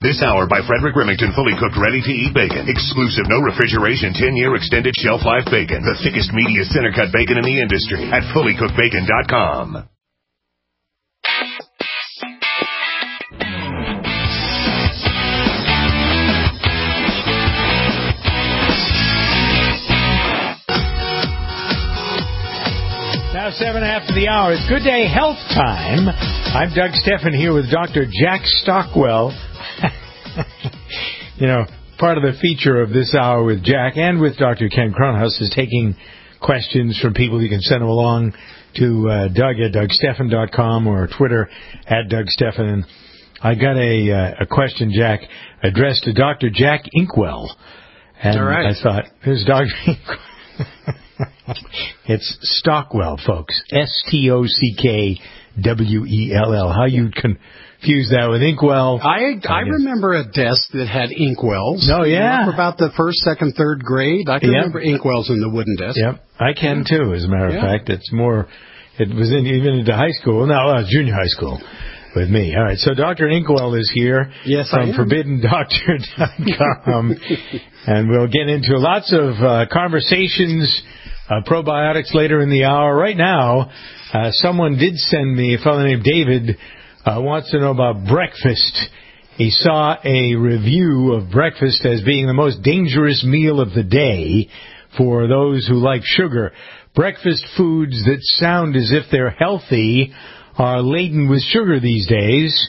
This hour by Frederick Remington, fully cooked, ready-to-eat bacon. Exclusive, no refrigeration, 10-year extended shelf life bacon. The thickest, meatiest, center-cut bacon in the industry at fullycookedbacon.com. Now 7 after the hour. It's Good Day Health Time. I'm Doug Steffen here with Dr. Jack Stockwell. You know, part of the feature of this hour with Jack and with Dr. Ken Cronhaus is taking questions from people. You can send them along to Doug at DougSteffen.com or Twitter at Doug Steffen. I got a question, Jack, addressed to Dr. Jack Inkwell. And all right. I thought, here's Dr. Inkwell. It's Stockwell, folks. Stockwell. How you confuse that with Inkwell? I remember a desk that had inkwells. Oh, yeah. For about the first, second, third grade. I can remember inkwells in the wooden desk. Yep, I can too, as a matter of fact. It's more, it was even into high school. No, junior high school with me. All right, so Dr. Inkwell is here from ForbiddenDoctor.com. And we'll get into lots of conversations, probiotics later in the hour. Right now, someone did send me, a fellow named David, wants to know about breakfast. He saw a review of breakfast as being the most dangerous meal of the day for those who like sugar. Breakfast foods that sound as if they're healthy are laden with sugar these days.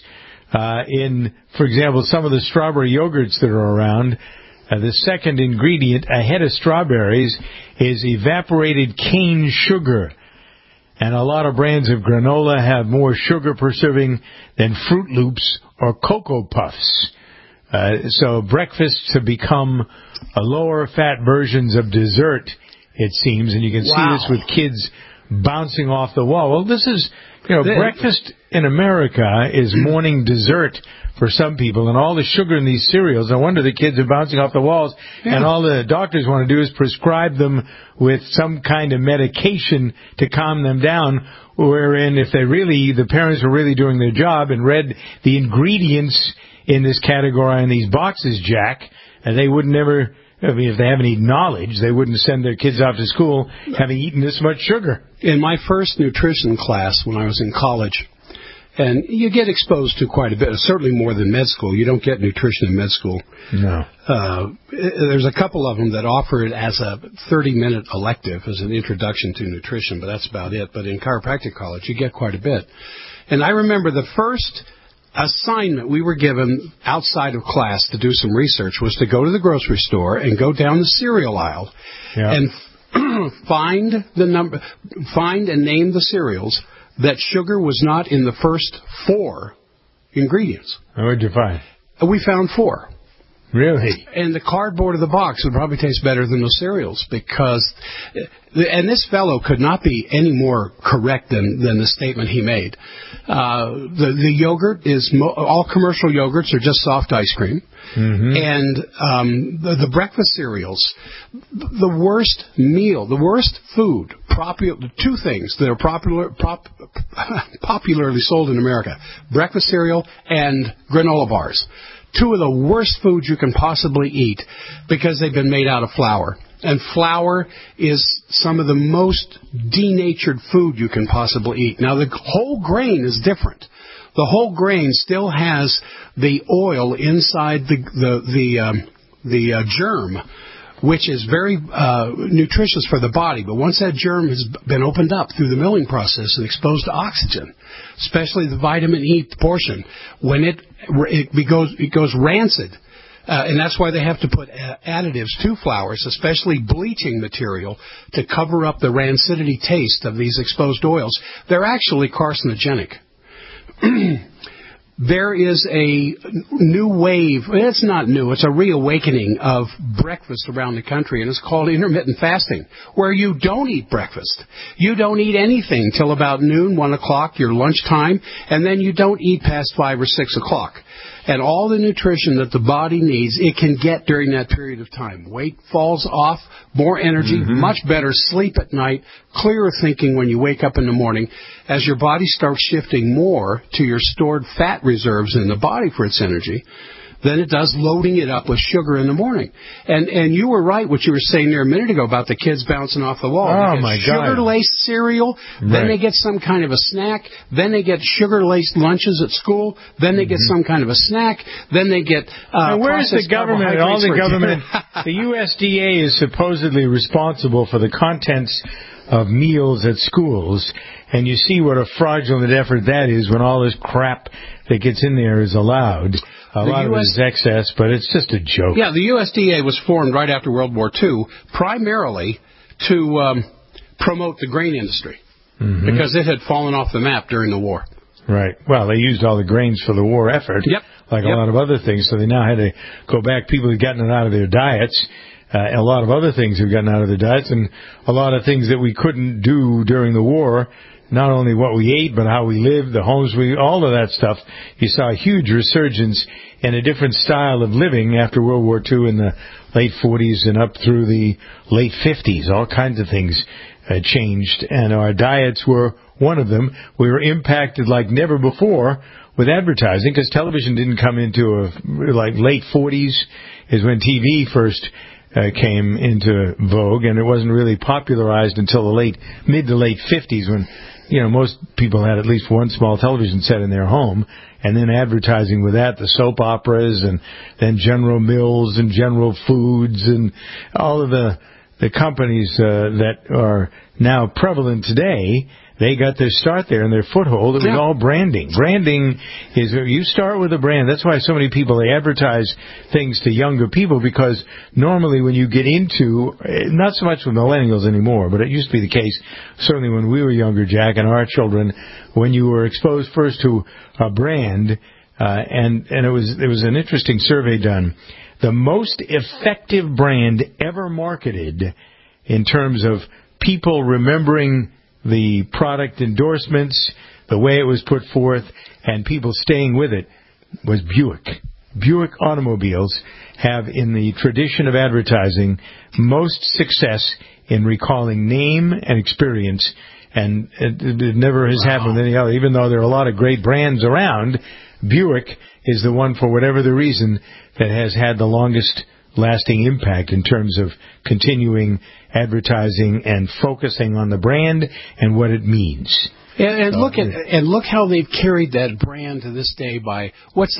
For example, some of the strawberry yogurts that are around, the second ingredient ahead of strawberries is evaporated cane sugar. And a lot of brands of granola have more sugar per serving than Fruit Loops or Cocoa Puffs. So breakfasts have become lower fat versions of dessert, it seems. And you can see this with kids bouncing off the wall. Well, this is, breakfast in America is morning dessert for some people, and all the sugar in these cereals, no wonder the kids are bouncing off the walls, and all the doctors want to do is prescribe them with some kind of medication to calm them down, wherein if the parents were really doing their job and read the ingredients in this category in these boxes, Jack, and they would never, if they have any knowledge, they wouldn't send their kids off to school having eaten this much sugar. In my first nutrition class when I was in college, and you get exposed to quite a bit, certainly more than med school. You don't get nutrition in med school. No. There's a couple of them that offer it as a 30-minute elective, as an introduction to nutrition, but that's about it. But in chiropractic college, you get quite a bit. And I remember the first assignment we were given outside of class to do some research was to go to the grocery store and go down the cereal aisle and find and name the cereals that sugar was not in the first 4 ingredients. What did you find? We found 4. Really? And the cardboard of the box would probably taste better than those cereals because, and this fellow could not be any more correct than the statement he made. The yogurt is, all commercial yogurts are just soft ice cream. Mm-hmm. And the breakfast cereals, the worst meal, the worst food, 2 things that are popularly sold in America, breakfast cereal and granola bars. 2 of the worst foods you can possibly eat because they've been made out of flour. And flour is some of the most denatured food you can possibly eat. Now, the whole grain is different. The whole grain still has the oil inside the germ, which is very nutritious for the body. But once that germ has been opened up through the milling process and exposed to oxygen, especially the vitamin E portion, when it goes rancid. And that's why they have to put additives to flours, especially bleaching material, to cover up the rancidity taste of these exposed oils. They're actually carcinogenic. There is a new wave. It's not new. It's a reawakening of breakfast around the country, and it's called intermittent fasting, where you don't eat breakfast. You don't eat anything till about noon, 1 o'clock, your lunchtime, and then you don't eat past 5 or 6 o'clock. And all the nutrition that the body needs, it can get during that period of time. Weight falls off, more energy, much better sleep at night, clearer thinking when you wake up in the morning, as your body starts shifting more to your stored fat reserves in the body for its energy. than it does loading it up with sugar in the morning. And you were right what you were saying there a minute ago about the kids bouncing off the wall. Oh, my God. Sugar-laced cereal, then they get some kind of a snack, then they get sugar-laced lunches at school, then they get some kind of a snack, then they get and where's the government? All the government, the USDA is supposedly responsible for the contents of meals at schools, and you see what a fraudulent effort that is when all this crap that gets in there is allowed. A lot of it is excess, but it's just a joke. Yeah, the USDA was formed right after World War II, primarily to promote the grain industry, because it had fallen off the map during the war. Right. Well, they used all the grains for the war effort, like a lot of other things, so they now had to go back. People had gotten it out of their diets. A lot of other things have gotten out of their diets, and a lot of things that we couldn't do during the war. Not only what we ate, but how we lived, the homes all of that stuff. You saw a huge resurgence in a different style of living after World War II in the late 40s and up through the late 50s. All kinds of things changed, and our diets were one of them. We were impacted like never before with advertising, because television didn't come into like late 40s is when TV first came into vogue, and it wasn't really popularized until the mid to late 50s when, most people had at least one small television set in their home, and then advertising with that, the soap operas, and then General Mills and General Foods and all of the companies that are now prevalent today. They got their start there and their foothold. It was all branding. Branding is, you start with a brand. That's why so many people, they advertise things to younger people, because normally when you get into, not so much with millennials anymore, but it used to be the case, certainly when we were younger, Jack, and our children, when you were exposed first to a brand, and it was an interesting survey done. The most effective brand ever marketed in terms of people remembering the product endorsements, the way it was put forth, and people staying with it, was Buick. Buick automobiles have, in the tradition of advertising, most success in recalling name and experience, and it never has happened with any other. Even though there are a lot of great brands around, Buick is the one, for whatever the reason, that has had the longest lasting impact in terms of continuing advertising and focusing on the brand and what it means. And look how they've carried that brand to this day. By what's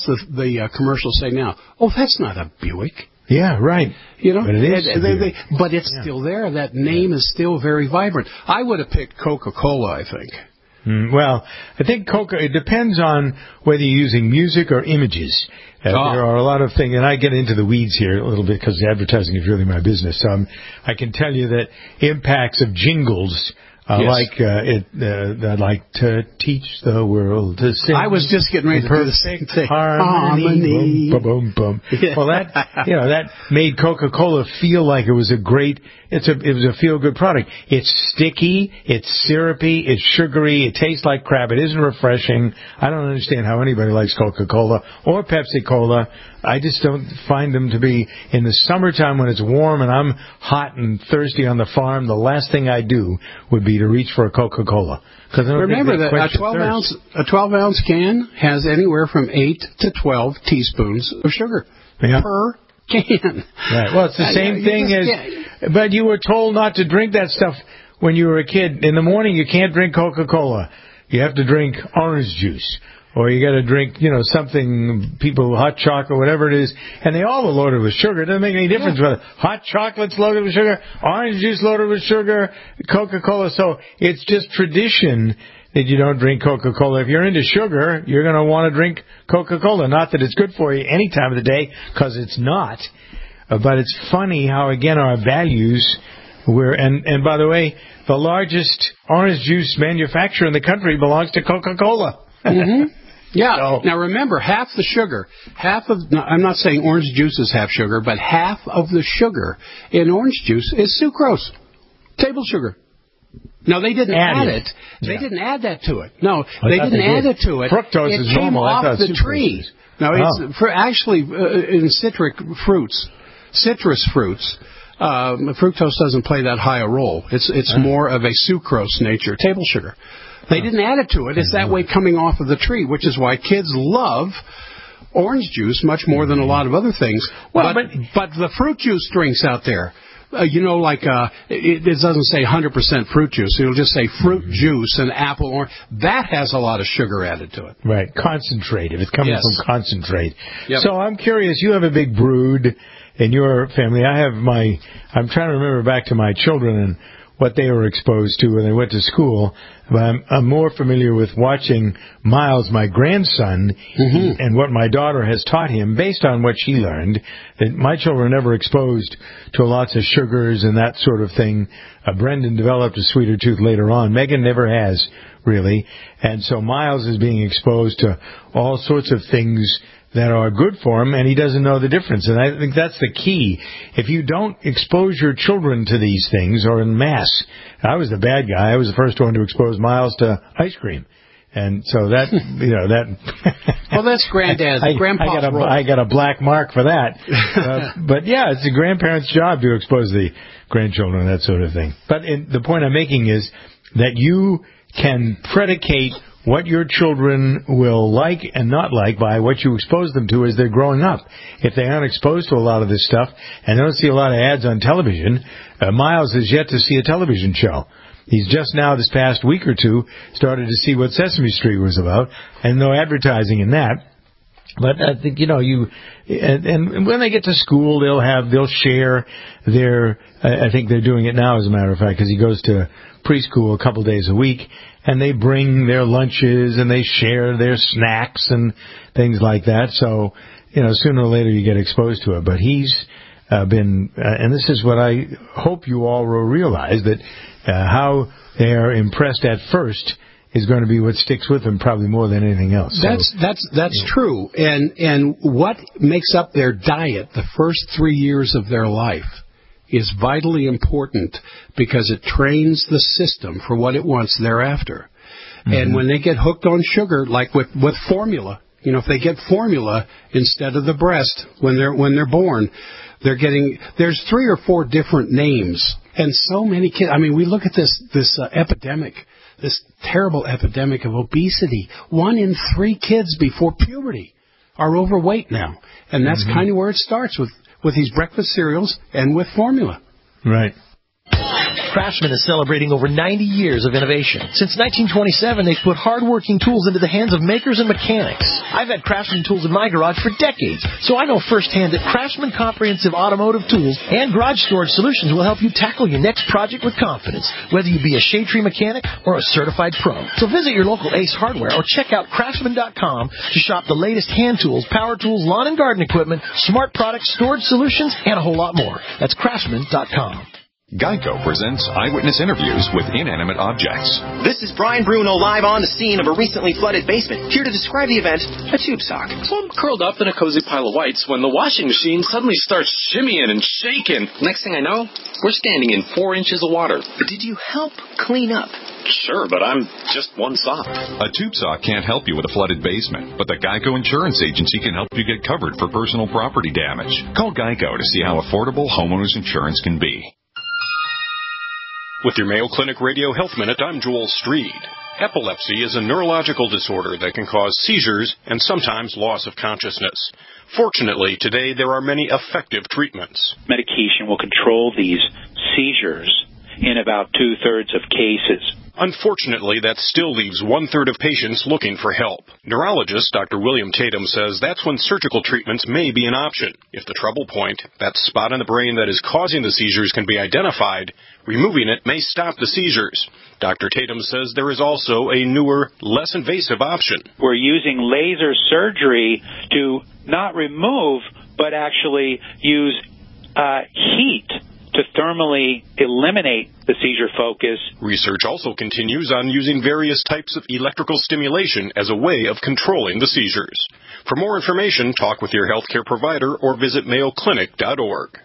the commercial say now? Oh, that's not a Buick. Yeah, right. But it is. But it's still there. That name is still very vibrant. I would have picked Coca-Cola, I think. Well, I think it depends on whether you're using music or images. There are a lot of things, and I get into the weeds here a little bit because advertising is really my business. I can tell you that impacts of jingles, like I'd like to teach the world to sing. I was just getting ready to do the same thing. Harmony. Boom, boom, boom. Yeah. Well, that made Coca-Cola feel like it was a feel-good product. It's sticky, it's syrupy, it's sugary, it tastes like crap, it isn't refreshing. I don't understand how anybody likes Coca-Cola or Pepsi-Cola. I just don't find them to be, in the summertime when it's warm and I'm hot and thirsty on the farm, the last thing I do would be to reach for a Coca-Cola. Remember that a 12-ounce can has anywhere from 8 to 12 teaspoons of sugar per can. Right. Well, it's the same thing but you were told not to drink that stuff when you were a kid. In the morning, you can't drink Coca-Cola. You have to drink orange juice. Or you got to drink, something, hot chocolate, whatever it is. And they all are loaded with sugar. It doesn't make any difference whether hot chocolate's loaded with sugar, orange juice loaded with sugar, Coca-Cola. So it's just tradition that you don't drink Coca-Cola. If you're into sugar, you're going to want to drink Coca-Cola. Not that it's good for you any time of the day, because it's not. But it's funny how, again, our values and by the way, the largest orange juice manufacturer in the country belongs to Coca-Cola. Mm-hmm. Yeah. Now remember, half the sugar, I'm not saying orange juice is half sugar, but half of the sugar in orange juice is sucrose, table sugar. No, they didn't add it. They didn't add that to it. No, they didn't add it to it. Fructose is normal. It came off the tree. No, it's actually in citrus fruits, fructose doesn't play that high a role. It's more of a sucrose nature, table sugar. They didn't add it to it. It's that way coming off of the tree, which is why kids love orange juice much more than a lot of other things. Well, but the fruit juice drinks out there, it doesn't say 100% fruit juice. It'll just say fruit juice and apple orange. That has a lot of sugar added to it. Right, concentrate. If it's coming from concentrate. Yep. So I'm curious, you have a big brood in your family. I'm trying to remember back to my children and what they were exposed to when they went to school. But I'm more familiar with watching Miles, my grandson, and what my daughter has taught him based on what she learned. That my children were never exposed to lots of sugars and that sort of thing. Brendan developed a sweeter tooth later on. Megan never has, really. And so Miles is being exposed to all sorts of things that are good for him, and he doesn't know the difference. And I think that's the key. If you don't expose your children to these things, or in mass, I was the bad guy. I was the first one to expose Miles to ice cream. And so that, well, that's Grandpa's role. I got a black mark for that. But yeah, it's the grandparents' job to expose the grandchildren, that sort of thing. But the point I'm making is that you can predicate what your children will like and not like by what you expose them to as they're growing up. If they aren't exposed to a lot of this stuff and they don't see a lot of ads on television, Miles has yet to see a television show. He's just now, this past week or two, started to see what Sesame Street was about, and no advertising in that. But I think, and when they get to school, they'll share their, I think they're doing it now, as a matter of fact, because he goes to preschool a couple days a week, and they bring their lunches and they share their snacks and things like that. So, sooner or later you get exposed to it. But he's been, and this is what I hope you all will realize, that how they are impressed at first is going to be what sticks with them probably more than anything else. That's true. And what makes up their diet the first 3 years of their life is vitally important, because it trains the system for what it wants thereafter. And when they get hooked on sugar, like with formula, if they get formula instead of the breast when they're born, there's 3 or 4 different names. And so many kids, we look at this epidemic, this terrible epidemic of obesity. 1 in 3 kids before puberty are overweight now. And that's kind of where it starts, with these breakfast cereals and with formula. Right. Craftsman is celebrating over 90 years of innovation. Since 1927, they've put hard-working tools into the hands of makers and mechanics. I've had Craftsman tools in my garage for decades, so I know firsthand that Craftsman Comprehensive Automotive Tools and Garage Storage Solutions will help you tackle your next project with confidence, whether you be a shade tree mechanic or a certified pro. So visit your local Ace Hardware or check out Craftsman.com to shop the latest hand tools, power tools, lawn and garden equipment, smart products, storage solutions, and a whole lot more. That's Craftsman.com. Geico presents eyewitness interviews with inanimate objects. This is Brian Bruno live on the scene of a recently flooded basement, here to describe the event, a tube sock. So I'm curled up in a cozy pile of whites when the washing machine suddenly starts shimmying and shaking. Next thing I know, we're standing in 4 inches of water. Did you help clean up? Sure, but I'm just one sock. A tube sock can't help you with a flooded basement, but the Geico Insurance Agency can help you get covered for personal property damage. Call Geico to see how affordable homeowners insurance can be. With your Mayo Clinic Radio Health Minute, I'm Joel Streed. Epilepsy is a neurological disorder that can cause seizures and sometimes loss of consciousness. Fortunately, today there are many effective treatments. Medication will control these seizures in about 2/3 of cases. Unfortunately, that still leaves 1/3 of patients looking for help. Neurologist Dr. William Tatum says that's when surgical treatments may be an option. If the trouble point, that spot in the brain that is causing the seizures, can be identified, removing it may stop the seizures. Dr. Tatum says there is also a newer, less invasive option. We're using laser surgery to not remove, but actually use heat to thermally eliminate the seizure focus. Research also continues on using various types of electrical stimulation as a way of controlling the seizures. For more information, talk with your healthcare provider or visit mayoclinic.org.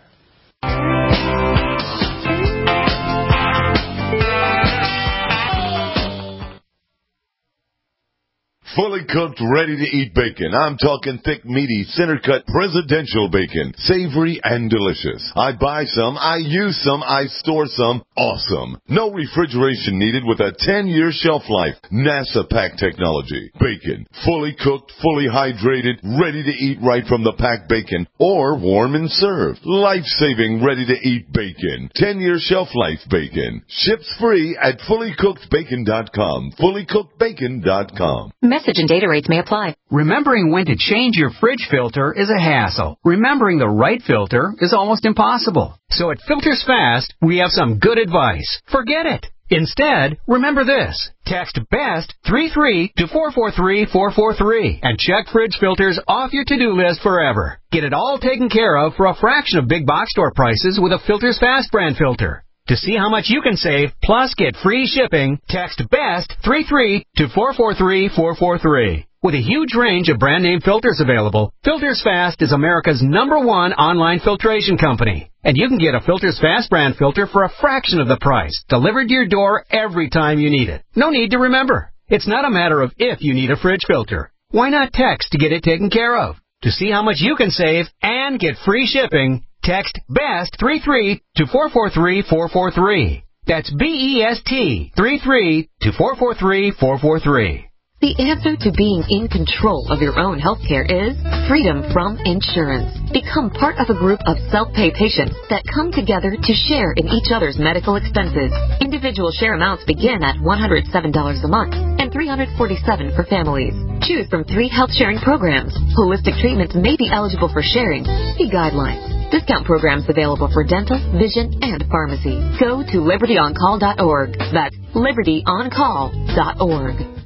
fully cooked, ready-to-eat bacon. I'm talking thick, meaty, center-cut presidential bacon. Savory and delicious. I buy some, I use some, I store some. Awesome. No refrigeration needed with a 10-year shelf life. NASA pack technology. Bacon. Fully cooked, fully hydrated, ready to eat right from the packed bacon, or warm and served. Life-saving, ready-to-eat bacon. 10-year shelf life bacon. Ships free at fullycookedbacon.com. Fullycookedbacon.com. Message and data rates may apply. Remembering when to change your fridge filter is a hassle. Remembering the right filter is almost impossible. So at Filters Fast, we have some good advice. Forget it. Instead, remember this. Text BEST 33 to 443-443 and check fridge filters off your to-do list forever. Get it all taken care of for a fraction of big box store prices with a Filters Fast brand filter. To see how much you can save, plus get free shipping, text BEST 33 to 443-443. With a huge range of brand-name filters available, Filters Fast is America's #1 online filtration company. And you can get a Filters Fast brand filter for a fraction of the price, delivered to your door every time you need it. No need to remember. It's not a matter of if you need a fridge filter. Why not text to get it taken care of? To see how much you can save and get free shipping, text BEST 33 to 443-443. That's BEST 33 to 443-443. The answer to being in control of your own healthcare is freedom from insurance. Become part of a group of self-pay patients that come together to share in each other's medical expenses. Individual share amounts begin at $107 a month and $347 for families. Choose from 3 health-sharing programs. Holistic treatments may be eligible for sharing. See guidelines. Discount programs available for dental, vision, and pharmacy. Go to libertyoncall.org. That's libertyoncall.org.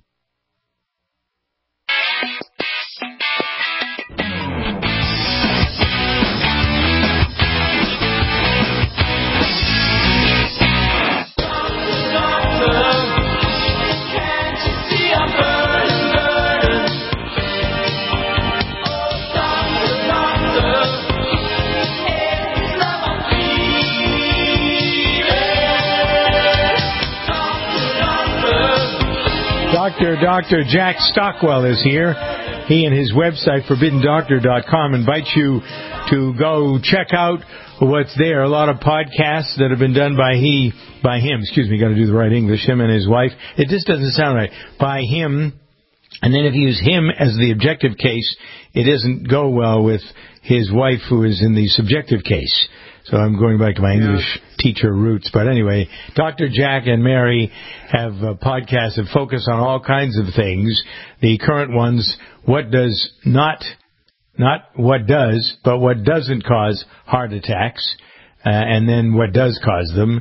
Dr. Jack Stockwell is here. He and his website, ForbiddenDoctor.com, invite you to go check out what's there. A lot of podcasts that have been done by him. Got to do the right English. Him and his wife. It just doesn't sound right. By him. And then if you use him as the objective case, it doesn't go well with his wife, who is in the subjective case. So I'm going back to my English teacher roots. But anyway, Dr. Jack and Mary have podcasts that focus on all kinds of things. The current ones, what does not what does, but what doesn't cause heart attacks, and then what does cause them.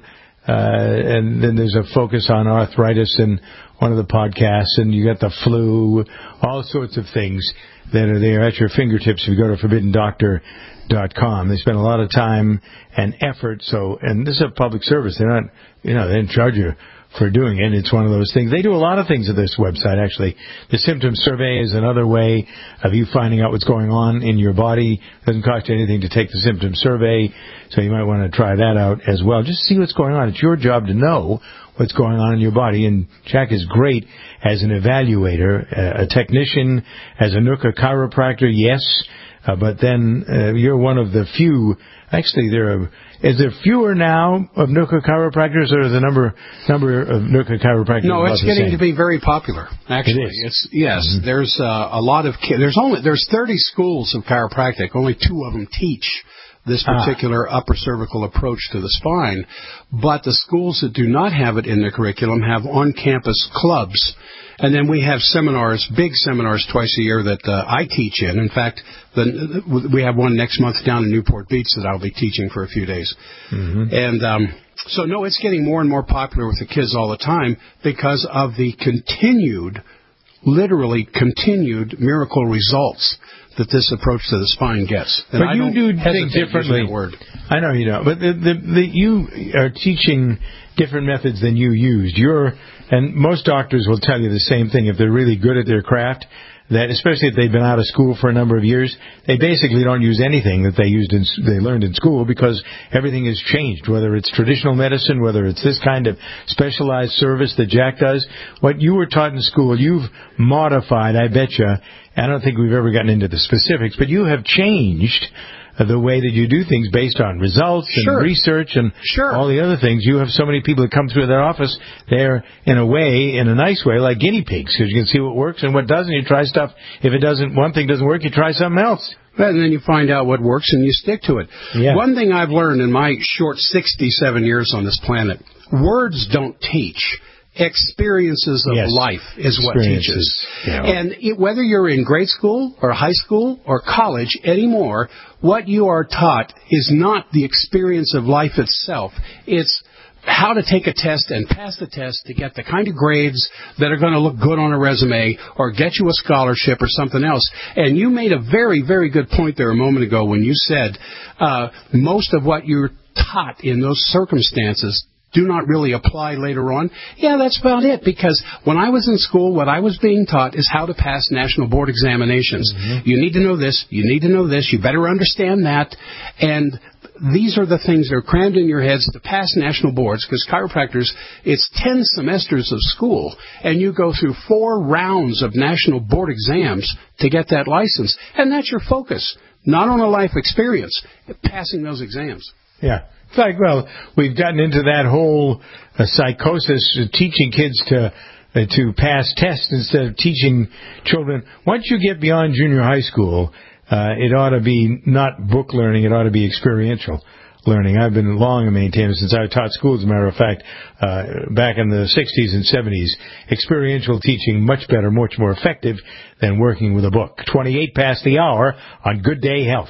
And then there's a focus on arthritis in one of the podcasts, and you got the flu, all sorts of things that are there at your fingertips if you go to ForbiddenDoctor.com. They spend a lot of time and effort, and this is a public service. They're not, they didn't charge you for doing it. It's one of those things. They do a lot of things at this website, actually. The symptom survey is another way of you finding out what's going on in your body. It doesn't cost you anything to take the symptom survey, so you might want to try that out as well. Just see what's going on. It's your job to know what's going on in your body, and Jack is great as an evaluator, a technician, as a NUCA chiropractor, yes, but then you're one of the few. Actually, is there fewer now of NUCA chiropractors, or is the number of NUCA chiropractors? No, it's getting to be very popular. Actually, Mm-hmm. There's a lot of there's 30 schools of chiropractic. Only 2 of them teach this particular upper cervical approach to the spine, but the schools that do not have it in their curriculum have on-campus clubs. And then we have seminars, big seminars twice a year that I teach in. In fact, we have one next month down in Newport Beach that I'll be teaching for a few days. Mm-hmm. And so, no, it's getting more and more popular with the kids all the time because of the literally continued miracle results that this approach to the spine gets. And but you do things differently. I know you don't. But you are teaching different methods than you used. And most doctors will tell you the same thing. If they're really good at their craft, that, especially if they've been out of school for a number of years, they basically don't use anything that they learned in school because everything has changed, whether it's traditional medicine, whether it's this kind of specialized service that Jack does. What you were taught in school, you've modified, I betcha. I don't think we've ever gotten into the specifics, but you have changed the way that you do things based on results and research and all the other things. You have so many people that come through their office. They're, in a nice way, like guinea pigs, because you can see what works and what doesn't. You try stuff. If one thing doesn't work, you try something else. And then you find out what works and you stick to it. Yeah. One thing I've learned in my short 67 years on this planet, words don't teach. Experiences of life is what teaches. Yeah. And whether you're in grade school or high school or college anymore, what you are taught is not the experience of life itself. It's how to take a test and pass the test to get the kind of grades that are going to look good on a resume or get you a scholarship or something else. And you made a very, very good point there a moment ago when you said most of what you're taught in those circumstances do not really apply later on. Yeah, that's about it, because when I was in school, what I was being taught is how to pass national board examinations. Mm-hmm. You need to know this, you need to know this, you better understand that, and these are the things that are crammed in your heads to pass national boards, because chiropractors, it's 10 semesters of school, and you go through 4 rounds of national board exams to get that license, and that's your focus, not on a life experience, passing those exams. Yeah. It's like, well, we've gotten into that whole psychosis of teaching kids to pass tests instead of teaching children. Once you get beyond junior high school, it ought to be not book learning, it ought to be experiential learning. I've been long a maintainer since I taught school, as a matter of fact, back in the 60s and 70s. Experiential teaching, much better, much more effective than working with a book. 28 past the hour on Good Day Health.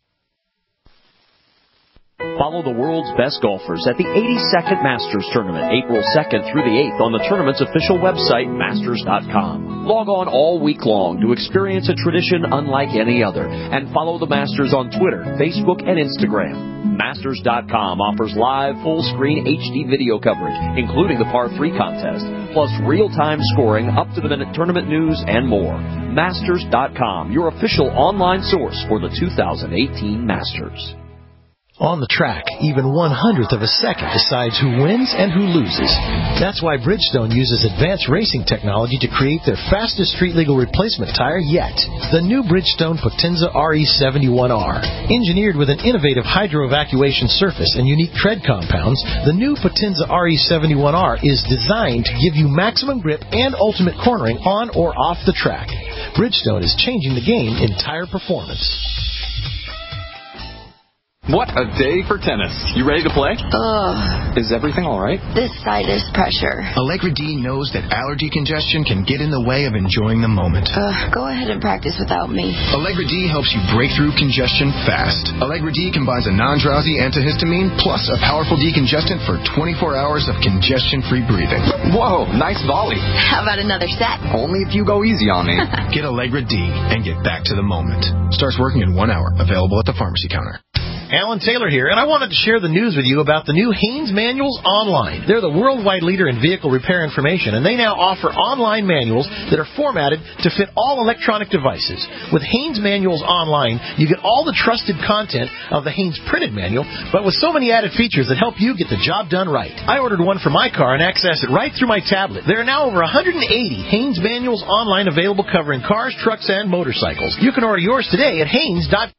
Follow the world's best golfers at the 82nd Masters Tournament, April 2nd through the 8th on the tournament's official website, Masters.com. Log on all week long to experience a tradition unlike any other, and follow the Masters on Twitter, Facebook, and Instagram. Masters.com offers live, full-screen HD video coverage, including the Par 3 contest, plus real-time scoring, up-to-the-minute tournament news, and more. Masters.com, your official online source for the 2018 Masters. On the track, even 1/100th of a second decides who wins and who loses. That's why Bridgestone uses advanced racing technology to create their fastest street-legal replacement tire yet. The new Bridgestone Potenza RE71R. Engineered with an innovative hydro-evacuation surface and unique tread compounds, the new Potenza RE71R is designed to give you maximum grip and ultimate cornering on or off the track. Bridgestone is changing the game in tire performance. What a day for tennis. You ready to play? Is everything all right? This sinus pressure. Allegra D knows that allergy congestion can get in the way of enjoying the moment. Go ahead and practice without me. Allegra D helps you break through congestion fast. Allegra D combines a non-drowsy antihistamine plus a powerful decongestant for 24 hours of congestion-free breathing. Whoa, nice volley. How about another set? Only if you go easy on me. Get Allegra D and get back to the moment. Starts working in 1 hour. Available at the pharmacy counter. Alan Taylor here, and I wanted to share the news with you about the new Haynes Manuals Online. They're the worldwide leader in vehicle repair information, and they now offer online manuals that are formatted to fit all electronic devices. With Haynes Manuals Online, you get all the trusted content of the Haynes printed manual, but with so many added features that help you get the job done right. I ordered one for my car and access it right through my tablet. There are now over 180 Haynes Manuals Online available covering cars, trucks, and motorcycles. You can order yours today at Haynes.com.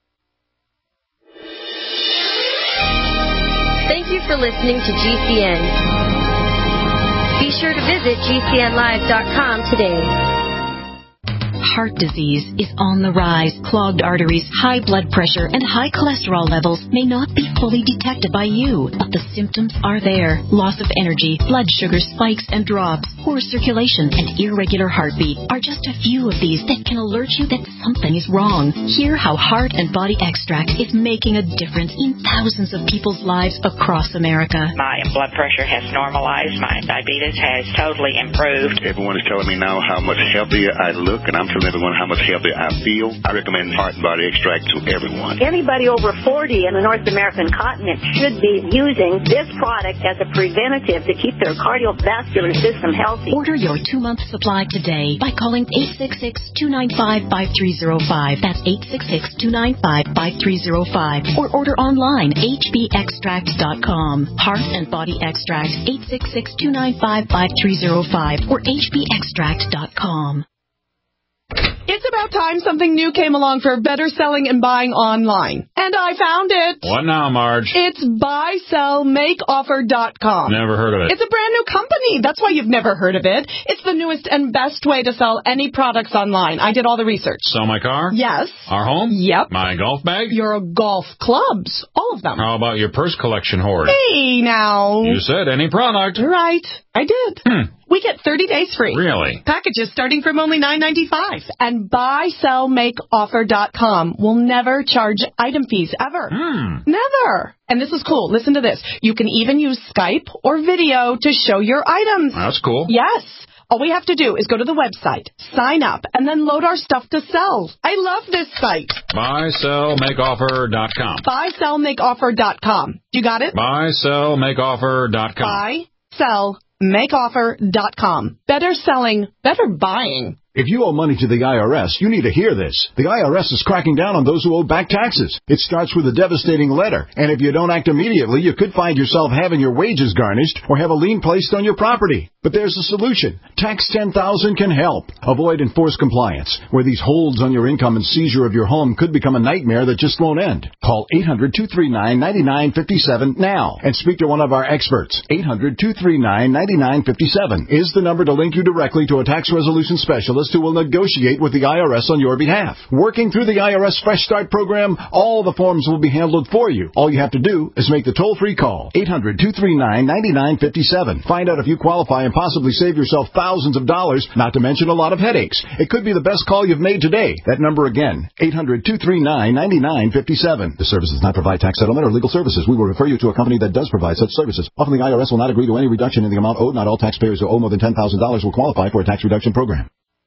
Thank you for listening to GCN. Be sure to visit GCNlive.com today. Heart disease is on the rise. Clogged arteries, high blood pressure, and high cholesterol levels may not be fully detected by you, but the symptoms are there. Loss of energy, blood sugar spikes and drops, poor circulation, and irregular heartbeat are just a few of these that can alert you that something is wrong. Hear how Heart and Body Extract is making a difference in thousands of people's lives across America. My blood pressure has normalized. My diabetes has totally improved. Everyone is telling me now how much healthier I look, and I'm feeling telling everyone how much healthier I feel. I recommend Heart and Body Extract to everyone. Anybody over 40 in the North American continent should be using this product as a preventative to keep their cardiovascular system healthy. Order your 2-month supply today by calling 866-295-5305. That's 866-295-5305. Or order online, hbextract.com. Heart and Body Extract, 866-295-5305 or hbextract.com. It's about time something new came along for better selling and buying online. And I found it. What now, Marge? It's buysellmakeoffer.com. Never heard of it. It's a brand new company. That's why you've never heard of it. It's the newest and best way to sell any products online. I did all the research. Sell my car? Yes. Our home? Yep. My golf bag? Your golf clubs. All of them. How about your purse collection hoard? Hey, now. You said any product. Right. I did. We get 30 days free. Really? Packages starting from only $9.95. And buysellmakeoffer.com will never charge item fees ever. Never. And this is cool. Listen to this. You can even use Skype or video to show your items. That's cool. Yes. All we have to do is go to the website, sign up, and then load our stuff to sell. I love this site. Buysellmakeoffer.com. Buysellmakeoffer.com. You got it? Buysellmakeoffer.com. Buysellmakeoffer.com. Better selling, better buying. If you owe money to the IRS, you need to hear this. The IRS is cracking down on those who owe back taxes. It starts with a devastating letter, and if you don't act immediately, you could find yourself having your wages garnished or have a lien placed on your property. But there's a solution. Tax 10,000 can help. Avoid enforced compliance, where these holds on your income and seizure of your home could become a nightmare that just won't end. Call 800-239-9957 now and speak to one of our experts. 800-239-9957 is the number to link you directly to a tax resolution specialist who will negotiate with the IRS on your behalf. Working through the IRS Fresh Start program, all the forms will be handled for you. All you have to do is make the toll-free call. 800-239-9957. Find out if you qualify and possibly save yourself thousands of dollars, not to mention a lot of headaches. It could be the best call you've made today. That number again, 800-239-9957. The service does not provide tax settlement or legal services. We will refer you to a company that does provide such services. Often the IRS will not agree to any reduction in the amount owed. Not all taxpayers who owe more than $10,000 will qualify for a tax reduction program.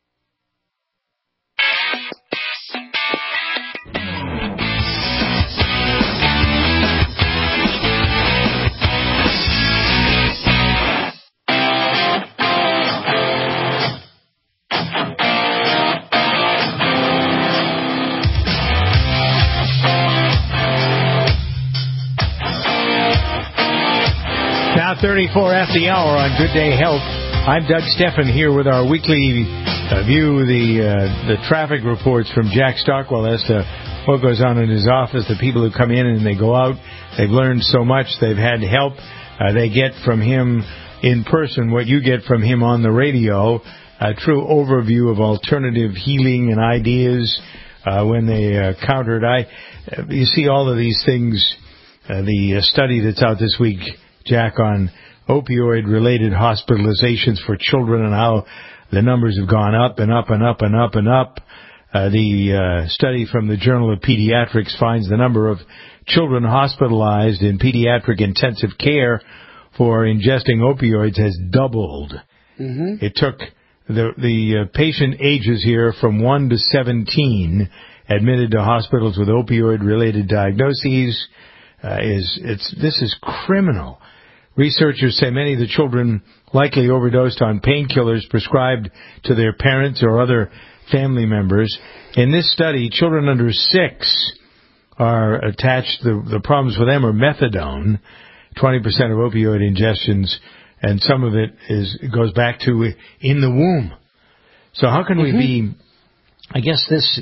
Now 34 after the hour on Good Day Health. I'm Doug Steffen here with our weekly view, the traffic reports from Jack Stockwell as to what goes on in his office, the people who come in and they go out. They've learned so much. They've had help. They get from him in person what you get from him on the radio, a true overview of alternative healing and ideas when they counter it. You see all of these things, the study that's out this week, Jack, on opioid-related hospitalizations for children and how the numbers have gone up and up and up and up and up. The study from the Journal of Pediatrics finds the number of children hospitalized in pediatric intensive care for ingesting opioids has doubled. It took the patient ages here from 1 to 17 admitted to hospitals with opioid-related diagnoses. This is criminal. Researchers say many of the children likely overdosed on painkillers prescribed to their parents or other family members. In this study, children under 6 are attached. The problems for them are methadone, 20% of opioid ingestions, and some of it goes back to in the womb. So how can we be, I guess this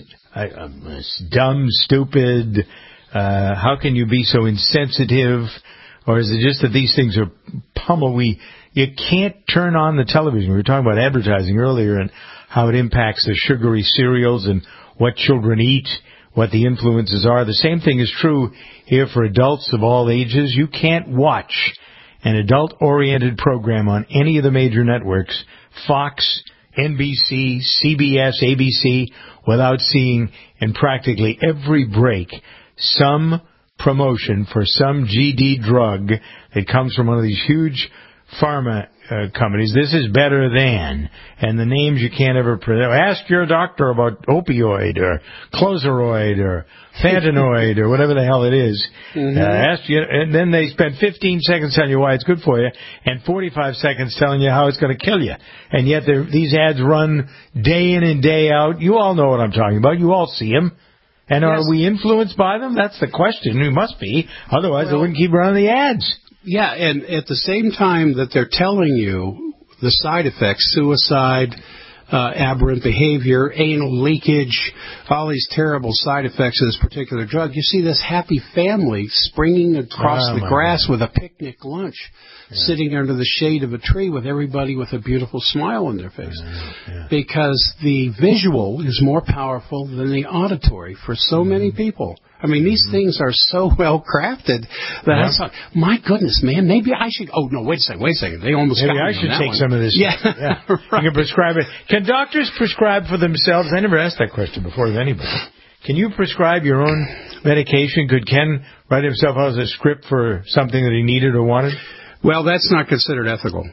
dumb, stupid, how can you be so insensitive? Or is it just that these things are pummel? You can't turn on the television. We were talking about advertising earlier and how it impacts the sugary cereals and what children eat, what the influences are. The same thing is true here for adults of all ages. You can't watch an adult-oriented program on any of the major networks, Fox, NBC, CBS, ABC, without seeing in practically every break some promotion for some GD drug that comes from one of these huge pharma companies. This is better than, and the names you can't ever ask your doctor about opioid or Clozeroid or Fentanyl or whatever the hell it is. Ask you, and then they spend 15 seconds telling you why it's good for you, and 45 seconds telling you how it's going to kill you. And yet these ads run day in and day out. You all know what I'm talking about. You all see them. And are we influenced by them? That's the question. We must be. Otherwise, they wouldn't keep running the ads. Yeah, and at the same time that they're telling you the side effects, suicide, aberrant behavior, anal leakage, all these terrible side effects of this particular drug, you see this happy family springing across the grass with a picnic lunch, sitting under the shade of a tree with everybody with a beautiful smile on their face. Because the visual is more powerful than the auditory for so many people. I mean, these things are so well crafted that I thought, my goodness, man, maybe I should. Oh no, wait a second. They almost maybe got me I should on that take one. some of this. Yeah, You can prescribe it. Can doctors prescribe for themselves? I never asked that question before of anybody. Can you prescribe your own medication? Could Ken write himself out as a script for something that he needed or wanted? Well, that's not considered ethical.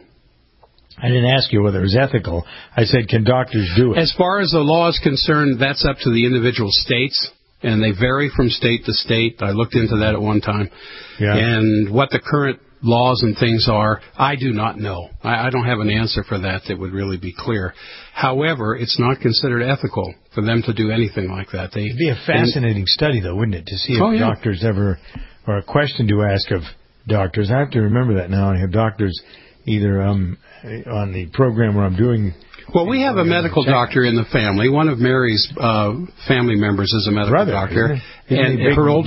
I didn't ask you whether it was ethical. I said, can doctors do it? As far as the law is concerned, that's up to the individual states. And they vary from state to state. I looked into that at one time. Yeah. And what the current laws and things are, I do not know. I don't have an answer for that would really be clear. However, it's not considered ethical for them to do anything like that. It'd be a fascinating study, though, wouldn't it, to see if doctors ever, or a question to ask of doctors. I have to remember that now. I have doctors either on the program where I'm doing... Well, we have a medical doctor in the family. One of Mary's family members is a medical doctor. And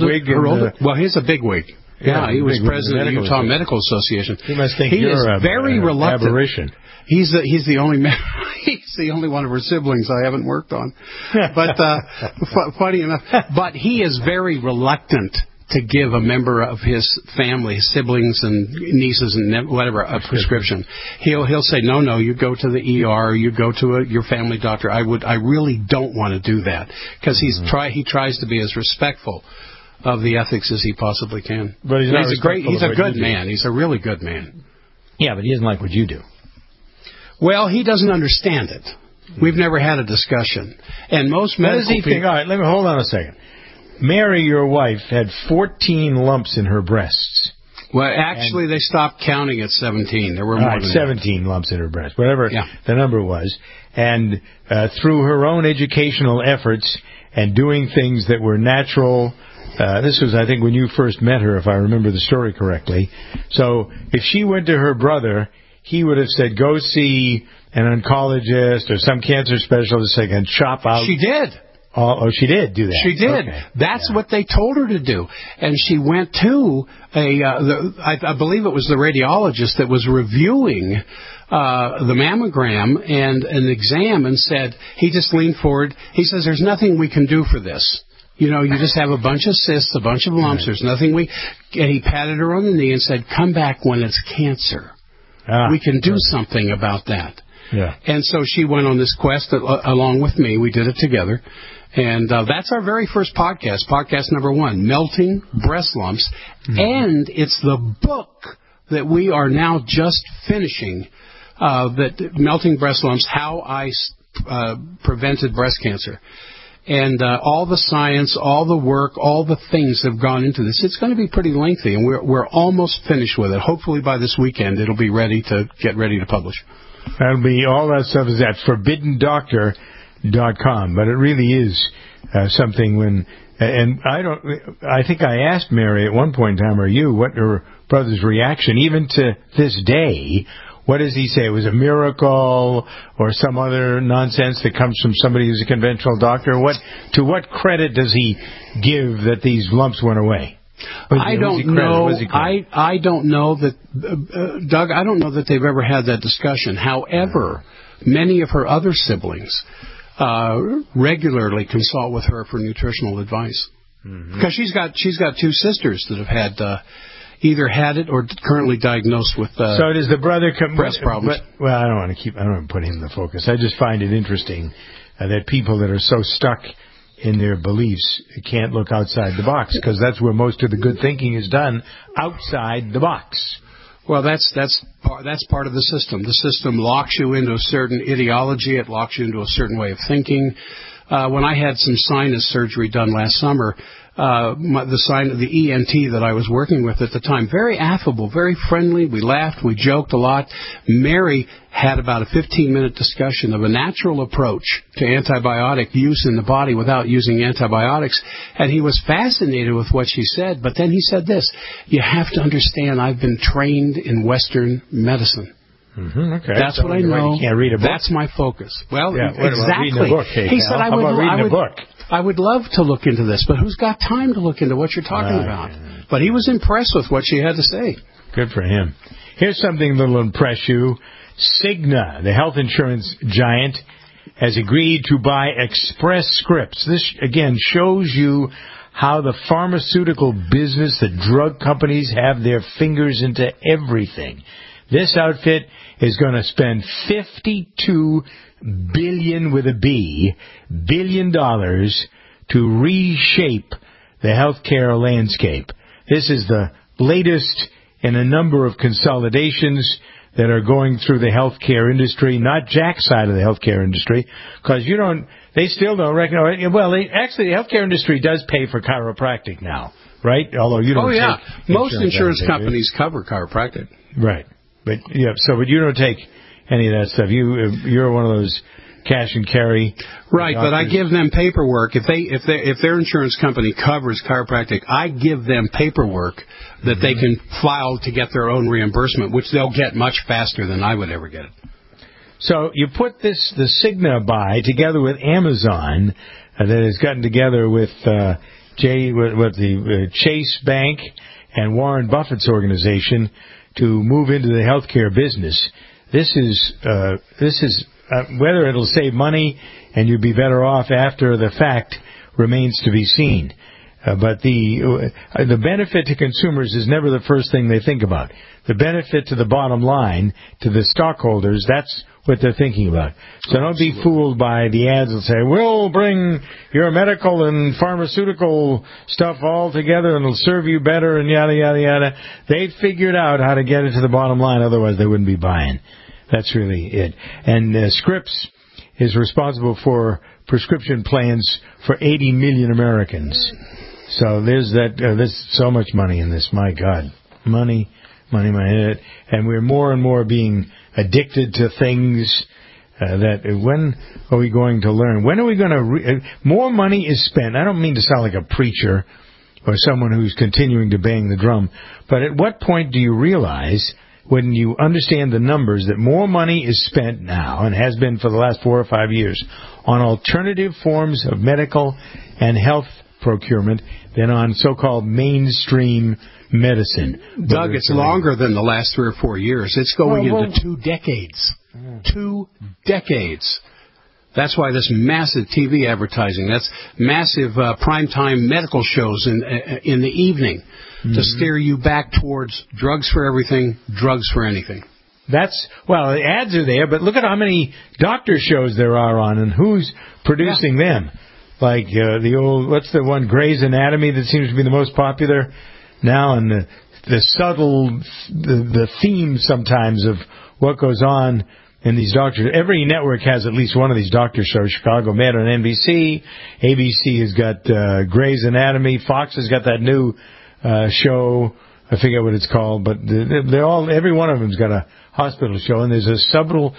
well, he's a bigwig. Yeah, he was president of the Utah Medical Association. He must think you're very reluctant. Aberration. He's the only he's the only one of her siblings I haven't worked on. But funny enough, but he is very reluctant to give a member of his family, siblings and nieces and whatever, a prescription. He'll say, no, you go to the ER, you go to your family doctor. I really don't want to do that, because he tries to be as respectful of the ethics as he possibly can. But he's a good man. He's a really good man. Yeah, but he doesn't like what you do. Well, he doesn't understand it. We've never had a discussion. And most medical people... All right, hold on a second. Mary, your wife, had 14 lumps in her breasts. Well, actually, they stopped counting at 17. There were more than 17 lumps in her breast, whatever the number was. And through her own educational efforts and doing things that were natural, this was, I think, when you first met her, if I remember the story correctly. So if she went to her brother, he would have said, go see an oncologist or some cancer specialist that can chop out. She did. Oh, she did do that. She did. Okay. That's what they told her to do. And she went to I believe it was the radiologist that was reviewing the mammogram and an exam, and said, he just leaned forward. He says, there's nothing we can do for this. You just have a bunch of cysts, a bunch of lumps. There's nothing and he patted her on the knee and said, come back when it's cancer. We can do something about that. Yeah. And so she went on this quest along with me. We did it together. And that's our very first podcast number 1, Melting Breast Lumps. Mm-hmm. And it's the book that we are now just finishing, that Melting Breast Lumps, How I Prevented Breast Cancer. And all the science, all the work, all the things have gone into this. It's going to be pretty lengthy, and we're almost finished with it. Hopefully by this weekend it'll be ready to publish. That'll be, all that stuff is at ForbiddenDoctor.com, but it really is something and I think I asked Mary at one point in time, or you, what her brother's reaction, even to this day. What does he say? It was a miracle or some other nonsense that comes from somebody who's a conventional doctor? To what credit does he give that these lumps went away? I don't know. I don't know that, Doug, I don't know that they've ever had that discussion. However, many of her other siblings regularly consult with her for nutritional advice. Mm-hmm. Because she's got 2 sisters that have had either had it or currently diagnosed with so does the brother breast problems. Well, I don't want to put him in the focus. I just find it interesting that people that are so stuck in their beliefs can't look outside the box, because that's where most of the good thinking is done, outside the box. Well, that's part of the system. The system locks you into a certain ideology. It locks you into a certain way of thinking. When I had some sinus surgery done last summer, the ENT that I was working with at the time, very affable, very friendly. We laughed, we joked a lot. Mary had about a 15-minute discussion of a natural approach to antibiotic use in the body without using antibiotics, and he was fascinated with what she said. But then he said this: "You have to understand, I've been trained in Western medicine." Mm-hmm, okay. That's what I know. You can't read a book. That's my focus. Well, yeah, exactly. Book, he said, I would love to look into this, but who's got time to look into what you're talking about? But he was impressed with what she had to say. Good for him. Here's something that'll impress you. Cigna, the health insurance giant, has agreed to buy Express Scripts. This, again, shows you how the pharmaceutical business, the drug companies, have their fingers into everything. This outfit is going to spend $52 billion to reshape the healthcare landscape. This is the latest in a number of consolidations that are going through the healthcare industry, not Jack's side of the healthcare industry, because they still don't recognize. Well, the healthcare industry does pay for chiropractic now, right? Although you don't. Oh yeah, most insurance companies cover chiropractic. Right. But you don't take any of that stuff. You're one of those cash and carry. Right, doctors. but I give them paperwork. If their insurance company covers chiropractic, I give them paperwork that they can file to get their own reimbursement, which they'll get much faster than I would ever get it. So you put the Cigna buy together with Amazon that has gotten together with the Chase Bank and Warren Buffett's organization to move into the healthcare business. This is whether it'll save money and you'll be better off after the fact remains to be seen. But the benefit to consumers is never the first thing they think about. The benefit to the bottom line, to the stockholders, that's what they're thinking about. So don't be fooled by the ads that say, we'll bring your medical and pharmaceutical stuff all together and it'll serve you better and yada, yada, yada. They figured out how to get it to the bottom line, otherwise they wouldn't be buying. That's really it. And Scripps is responsible for prescription plans for 80 million Americans. So there's so much money in this. My God. Money. And we're more and more being addicted to things that when are we going to learn? When are we going to... more money is spent. I don't mean to sound like a preacher or someone who's continuing to bang the drum, but at what point do you realize, when you understand the numbers, that more money is spent now, and has been for the last 4 or 5 years, on alternative forms of medical and health procurement than on so-called mainstream medicine? Doug, it's longer than the last 3 or 4 years. It's going into 2 decades. 2 decades. That's why this massive TV advertising, that's massive primetime medical shows in the evening to steer you back towards drugs for everything, drugs for anything. The ads are there, but look at how many doctor shows there are on and who's producing them. Like the old, what's the one, Grey's Anatomy, that seems to be the most popular now, and the subtle, the theme sometimes of what goes on in these doctors. Every network has at least one of these doctor shows. Chicago Med on NBC, ABC has got Grey's Anatomy, Fox has got that new show, I forget what it's called, but they're all, every one of them's got a hospital show, and there's a subtle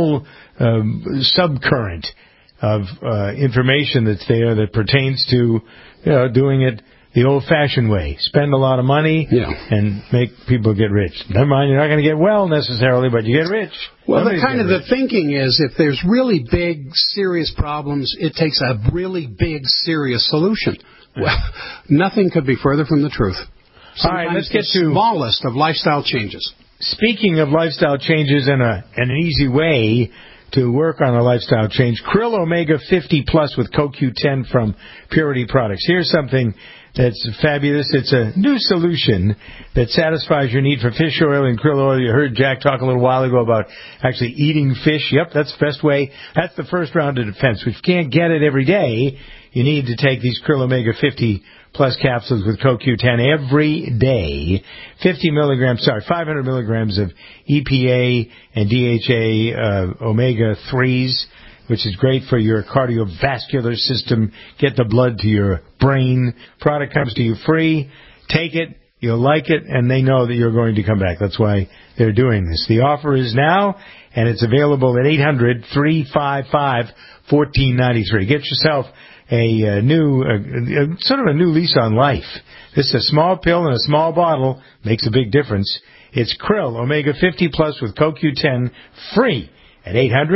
subcurrent of information that's there that pertains to doing it the old-fashioned way. Spend a lot of money and make people get rich. Never mind, you're not going to get well necessarily, but you get rich. Well, the thinking is, if there's really big, serious problems, it takes a really big, serious solution. Well, nothing could be further from the truth. Sometimes all right, let's get to the smallest of lifestyle changes. Speaking of lifestyle changes and an easy way to work on a lifestyle change, Krill Omega 50 Plus with CoQ10 from Purity Products. Here's something that's fabulous. It's a new solution that satisfies your need for fish oil and krill oil. You heard Jack talk a little while ago about actually eating fish. Yep, that's the best way. That's the first round of defense. If you can't get it every day, you need to take these Krill Omega 50 plus capsules with CoQ10 every day. 500 milligrams of EPA and DHA omega-3s, which is great for your cardiovascular system. Get the blood to your brain. Product comes to you free. Take it. You'll like it, and they know that you're going to come back. That's why they're doing this. The offer is now, and it's available at 800-355-1493. Get yourself a new, sort of a new lease on life. This is a small pill in a small bottle. Makes a big difference. It's Krill Omega 50 Plus with CoQ10 free at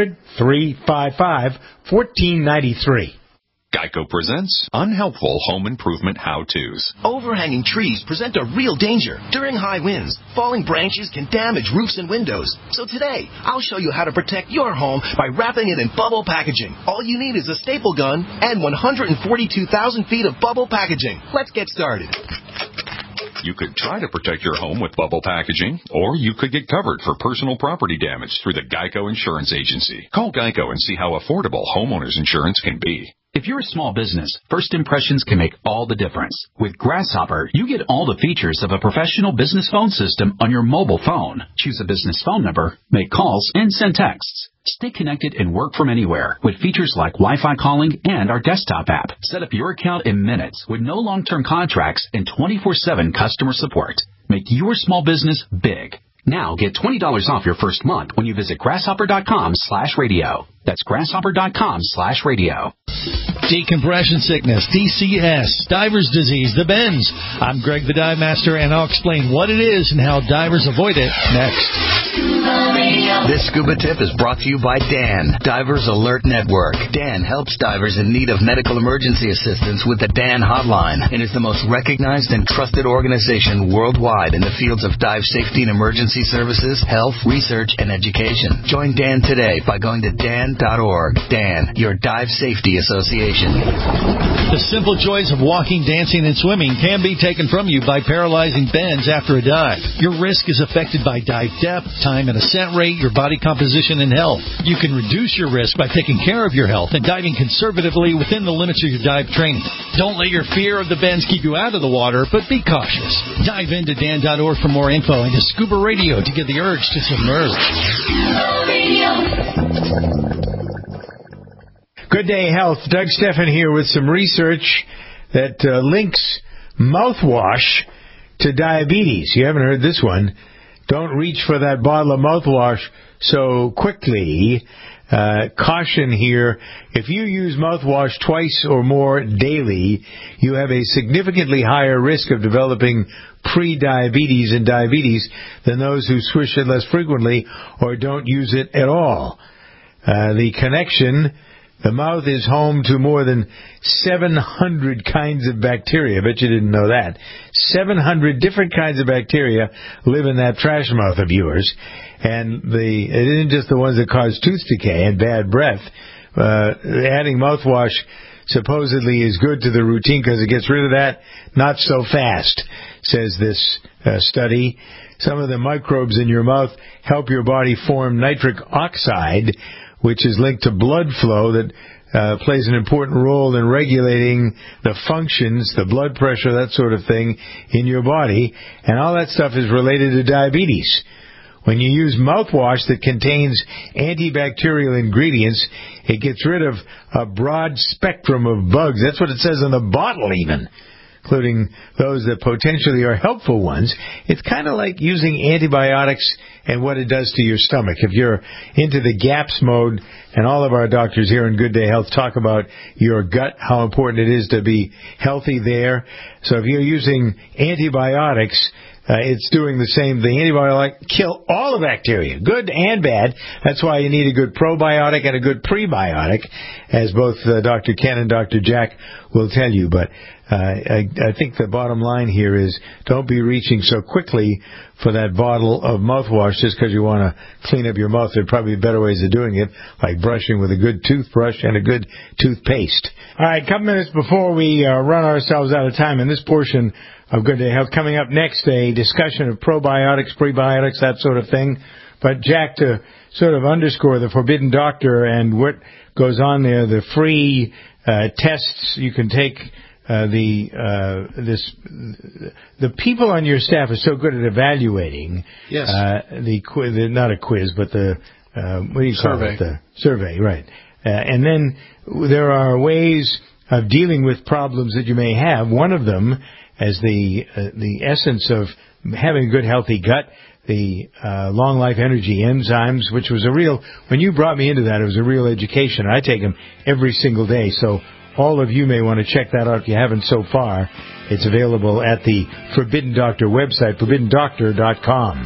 800-355-1493. Geico presents Unhelpful Home Improvement How-Tos. Overhanging trees present a real danger. During high winds, falling branches can damage roofs and windows. So today, I'll show you how to protect your home by wrapping it in bubble packaging. All you need is a staple gun and 142,000 feet of bubble packaging. Let's get started. You could try to protect your home with bubble packaging, or you could get covered for personal property damage through the Geico Insurance Agency. Call Geico and see how affordable homeowners insurance can be. If you're a small business, first impressions can make all the difference. With Grasshopper, you get all the features of a professional business phone system on your mobile phone. Choose a business phone number, make calls, and send texts. Stay connected and work from anywhere with features like Wi-Fi calling and our desktop app. Set up your account in minutes with no long-term contracts and 24/7 customer support. Make your small business big. Now get $20 off your first month when you visit grasshopper.com/radio. That's grasshopper.com/radio. Decompression sickness, DCS, diver's disease, the bends. I'm Greg the Dive Master, and I'll explain what it is and how divers avoid it next. This scuba tip is brought to you by Dan, Divers Alert Network. Dan helps divers in need of medical emergency assistance with the Dan Hotline and is the most recognized and trusted organization worldwide in the fields of dive safety and emergency services, health, research, and education. Join Dan today by going to dan.org. Dan, your dive safety association. The simple joys of walking, dancing, and swimming can be taken from you by paralyzing bends after a dive. Your risk is affected by dive depth, time and ascent rate, your body composition, and health. You can reduce your risk by taking care of your health and diving conservatively within the limits of your dive training. Don't let your fear of the bends keep you out of the water, but be cautious. Dive into dan.org for more info and to Scuba Radio to get the urge to submerge. Good Day Health. Doug Stephan here with some research that links mouthwash to diabetes. You haven't heard this one. Don't reach for that bottle of mouthwash so quickly. Caution here. If you use mouthwash twice or more daily, you have a significantly higher risk of developing pre-diabetes and diabetes than those who swish it less frequently or don't use it at all. The connection... The mouth is home to more than 700 kinds of bacteria. I bet you didn't know that. 700 different kinds of bacteria live in that trash mouth of yours. And it isn't just the ones that cause tooth decay and bad breath. Adding mouthwash supposedly is good to the routine because it gets rid of that. Not so fast, says this study. Some of the microbes in your mouth help your body form nitric oxide, which is linked to blood flow that plays an important role in regulating the functions, the blood pressure, that sort of thing in your body. And all that stuff is related to diabetes. When you use mouthwash that contains antibacterial ingredients, it gets rid of a broad spectrum of bugs. That's what it says on the bottle even, including those that potentially are helpful ones. It's kind of like using antibiotics and what it does to your stomach. If you're into the GAPS mode, and all of our doctors here in Good Day Health talk about your gut, how important it is to be healthy there. So if you're using antibiotics, it's doing the same thing. Antibiotics kill all the bacteria, good and bad. That's why you need a good probiotic and a good prebiotic, as both Dr. Ken and Dr. Jack will tell you. But I think the bottom line here is don't be reaching so quickly for that bottle of mouthwash just because you want to clean up your mouth. There are probably better ways of doing it, like brushing with a good toothbrush and a good toothpaste. All right, a couple minutes before we run ourselves out of time in this portion of Good Day Health. Coming up next, a discussion of probiotics, prebiotics, that sort of thing. But Jack, to sort of underscore the Forbidden Doctor and what goes on there, the free tests you can take the people on your staff are so good at evaluating. Yes. Not a quiz, but the what do you call Survey. it? The survey, right? And then there are ways of dealing with problems that you may have. One of them, as the essence of having a good, healthy gut, the long life energy enzymes, which was when you brought me into that, it was a real education. I take them every single day, so all of you may want to check that out if you haven't so far. It's available at the Forbidden Doctor website, ForbiddenDoctor.com.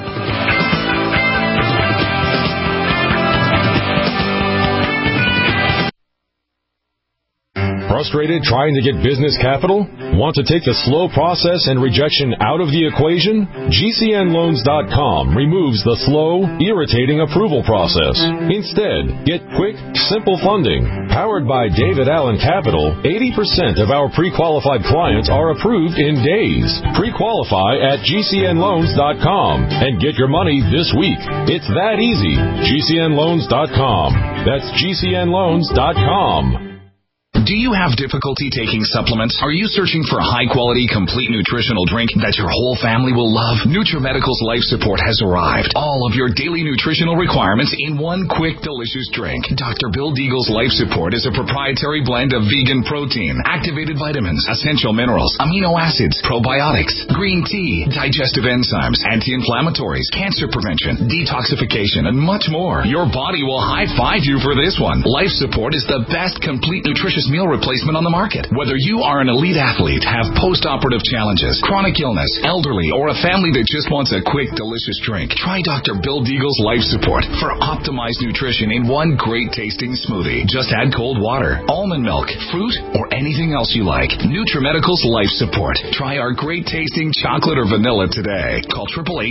Frustrated trying to get business capital? Want to take the slow process and rejection out of the equation? GCNLoans.com removes the slow, irritating approval process. Instead, get quick, simple funding. Powered by David Allen Capital, 80% of our pre-qualified clients are approved in days. Pre-qualify at GCNLoans.com and get your money this week. It's that easy. GCNLoans.com. That's GCNLoans.com. Do you have difficulty taking supplements? Are you searching for a high-quality, complete nutritional drink that your whole family will love? NutriMedical's Life Support has arrived. All of your daily nutritional requirements in one quick, delicious drink. Dr. Bill Deagle's Life Support is a proprietary blend of vegan protein, activated vitamins, essential minerals, amino acids, probiotics, green tea, digestive enzymes, anti-inflammatories, cancer prevention, detoxification, and much more. Your body will high-five you for this one. Life Support is the best complete nutritious meal replacement on the market. Whether you are an elite athlete, have post-operative challenges, chronic illness, elderly, or a family that just wants a quick, delicious drink, try Dr. Bill Deagle's Life Support for optimized nutrition in one great-tasting smoothie. Just add cold water, almond milk, fruit, or anything else you like. NutriMedical's Life Support. Try our great-tasting chocolate or vanilla today. Call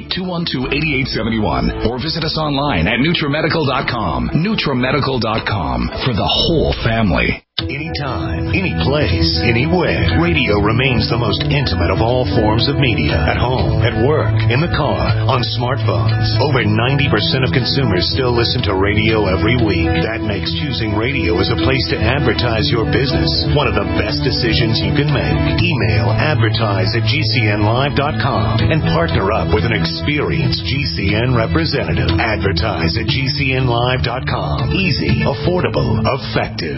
888-212-8871 or visit us online at NutriMedical.com. NutriMedical.com for the whole family. Anytime, any place, anywhere. Radio remains the most intimate of all forms of media. At home, at work, in the car, on smartphones. Over 90% of consumers still listen to radio every week. That makes choosing radio as a place to advertise your business one of the best decisions you can make. Email advertise@GCNlive.com and partner up with an experienced GCN representative. Advertise at GCNlive.com. Easy, affordable, effective.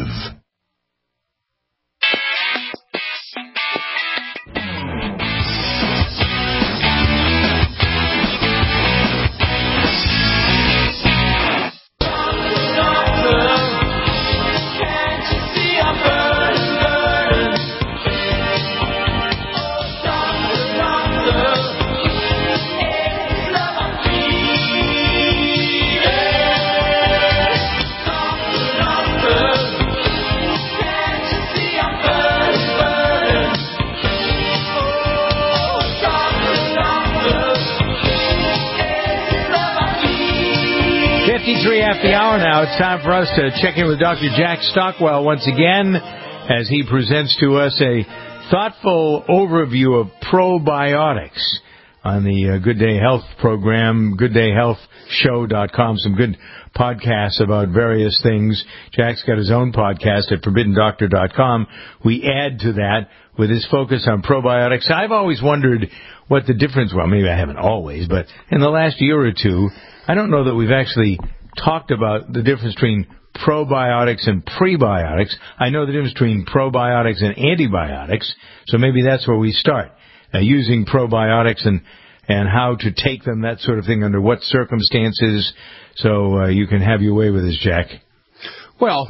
After the hour now, it's time for us to check in with Dr. Jack Stockwell once again as he presents to us a thoughtful overview of probiotics on the Good Day Health program, GoodDayHealthShow.com. Some good podcasts about various things. Jack's got his own podcast at ForbiddenDoctor.com. We add to that with his focus on probiotics. I've always wondered what the difference, well, maybe I haven't always, but in the last year or two, I don't know that we've actually talked about the difference between probiotics and prebiotics. I know the difference between probiotics and antibiotics, so maybe that's where we start, using probiotics and how to take them, that sort of thing, under what circumstances, so you can have your way with this, Jack. Well,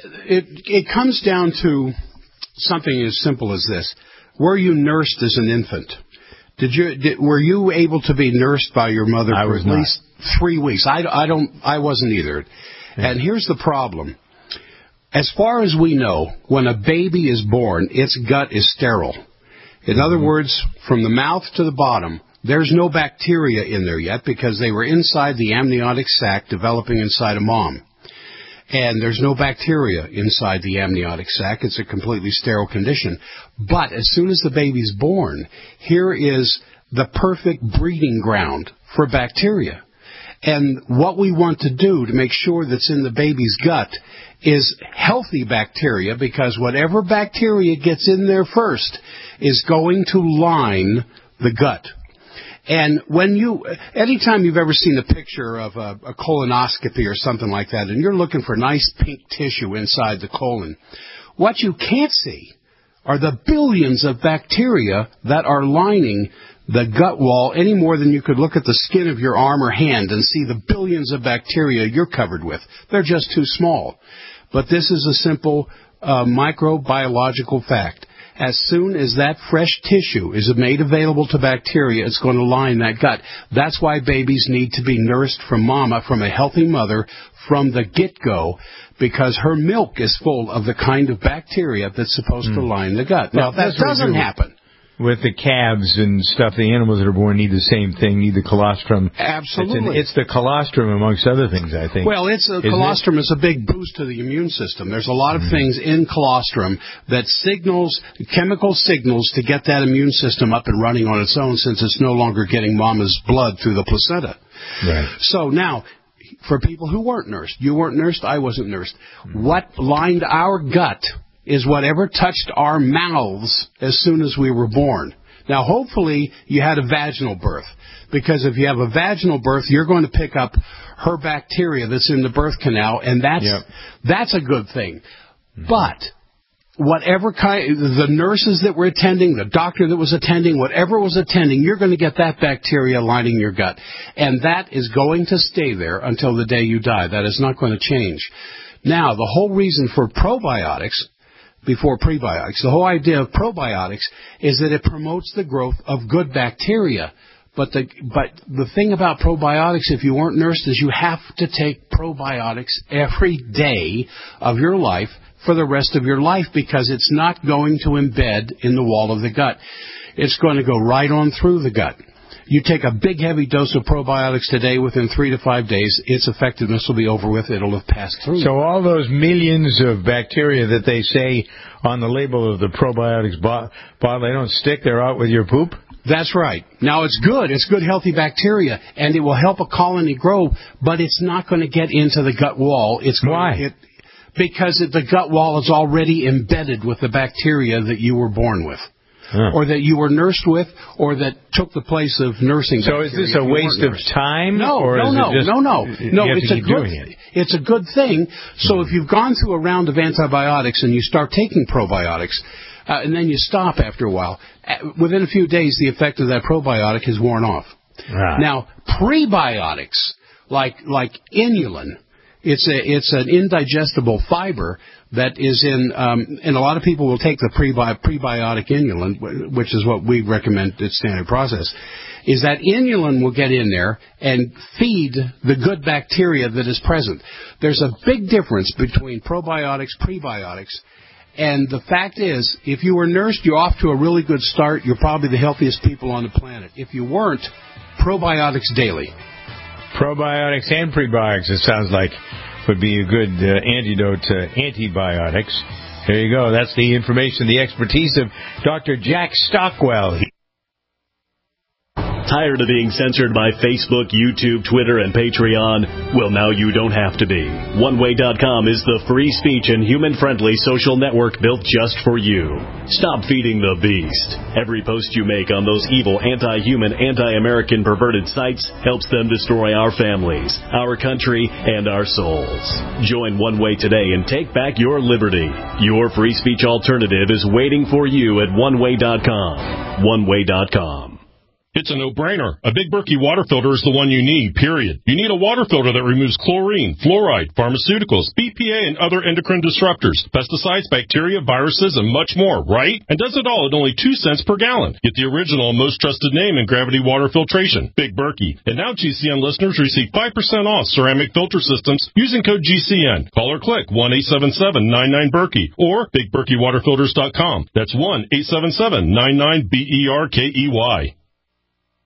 it comes down to something as simple as this. Were you nursed as an infant? Were you able to be nursed by your mother for at least 3 weeks? I wasn't either. Yeah. And here's the problem. As far as we know, when a baby is born, its gut is sterile. In other words, from the mouth to the bottom, there's no bacteria in there yet because they were inside the amniotic sac developing inside a mom. And there's no bacteria inside the amniotic sac. It's a completely sterile condition. But as soon as the baby's born, here is the perfect breeding ground for bacteria. And what we want to do to make sure that's in the baby's gut is healthy bacteria, because whatever bacteria gets in there first is going to line the gut. And anytime you've ever seen a picture of a colonoscopy or something like that, and you're looking for nice pink tissue inside the colon, what you can't see are the billions of bacteria that are lining the gut wall any more than you could look at the skin of your arm or hand and see the billions of bacteria you're covered with. They're just too small. But this is a simple microbiological fact. As soon as that fresh tissue is made available to bacteria, it's going to line that gut. That's why babies need to be nursed from mama, from a healthy mother, from the get-go, because her milk is full of the kind of bacteria that's supposed to line the gut. Now, if that doesn't happen, with the calves and stuff, the animals that are born need the same thing, need the colostrum. Absolutely. It's the colostrum, amongst other things, I think. Well, colostrum is a big boost to the immune system. There's a lot of things in colostrum that chemical signals to get that immune system up and running on its own, since it's no longer getting mama's blood through the placenta. Right. So now, for people who weren't nursed, you weren't nursed, I wasn't nursed, what lined our gut is whatever touched our mouths as soon as we were born. Now, hopefully, you had a vaginal birth, because if you have a vaginal birth, you're going to pick up her bacteria that's in the birth canal, and that's a good thing. But whatever the nurses that were attending, the doctor that was attending, whatever was attending, you're going to get that bacteria lining your gut, and that is going to stay there until the day you die. That is not going to change. Now, the whole reason for probiotics before prebiotics. The whole idea of probiotics is that it promotes the growth of good bacteria. But the thing about probiotics, if you weren't nursed, is you have to take probiotics every day of your life for the rest of your life, because it's not going to embed in the wall of the gut. It's going to go right on through the gut. You take a big, heavy dose of probiotics today, within 3 to 5 days, its effectiveness will be over with. It'll have passed through. So all those millions of bacteria that they say on the label of the probiotics bottle, they don't stick. They're out with your poop? That's right. Now, it's good. It's good, healthy bacteria, and it will help a colony grow, but it's not going to get into the gut wall. Why? Because the gut wall is already embedded with the bacteria that you were born with. Or that you were nursed with, or that took the place of nursing. So is this a waste of time? No. It's a good thing. So if you've gone through a round of antibiotics and you start taking probiotics, and then you stop after a while, within a few days the effect of that probiotic is worn off. Now, prebiotics, like inulin, it's an indigestible fiber that is in, and a lot of people will take the prebiotic inulin, which is what we recommend at standard process, is that inulin will get in there and feed the good bacteria that is present. There's a big difference between probiotics, prebiotics, and the fact is, if you were nursed, you're off to a really good start. You're probably the healthiest people on the planet. If you weren't, probiotics daily. Probiotics and prebiotics, it sounds like, would be a good antidote to antibiotics. There you go. That's the information, the expertise of Dr. Jack Stockwell. Tired of being censored by Facebook, YouTube, Twitter, and Patreon? Well, now you don't have to be. OneWay.com is the free speech and human-friendly social network built just for you. Stop feeding the beast. Every post you make on those evil, anti-human, anti-American perverted sites helps them destroy our families, our country, and our souls. Join One Way today and take back your liberty. Your free speech alternative is waiting for you at OneWay.com. OneWay.com. It's a no-brainer. A Big Berkey water filter is the one you need, period. You need a water filter that removes chlorine, fluoride, pharmaceuticals, BPA, and other endocrine disruptors, pesticides, bacteria, viruses, and much more, right? And does it all at only 2 cents per gallon. Get the original and most trusted name in gravity water filtration, Big Berkey. And now GCN listeners receive 5% off ceramic filter systems using code GCN. Call or click 1-877-99-BERKEY or BigBerkeyWaterFilters.com. That's 1-877-99-BERKEY.